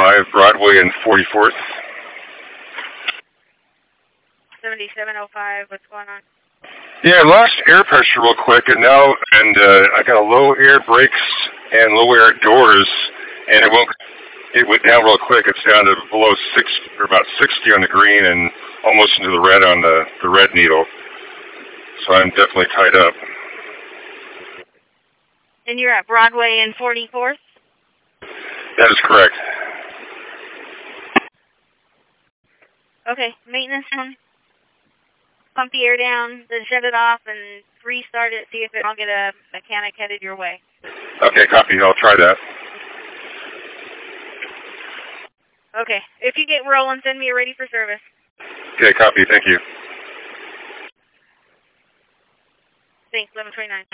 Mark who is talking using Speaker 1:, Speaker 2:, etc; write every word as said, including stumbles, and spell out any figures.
Speaker 1: five, Broadway and forty-fourth.
Speaker 2: seventy-seven oh five, what's going on?
Speaker 1: Yeah, I lost air pressure real quick, and now, and uh, I got a low air brakes and low air doors, and it won't, it went down real quick. It's down to below six, or about sixty on the green, and almost into the red on the, the red needle. So I'm definitely tied up.
Speaker 2: And you're at Broadway and forty-fourth?
Speaker 1: That is correct.
Speaker 2: Okay, maintenance on. Pump the air down, then shut it off, and restart it, see if it, I'll get a mechanic headed your way.
Speaker 1: Okay, copy. I'll try that.
Speaker 2: Okay, if you get rolling, send me a ready for service.
Speaker 1: Okay, copy. Thank you.
Speaker 2: Thanks, eleven twenty-nine.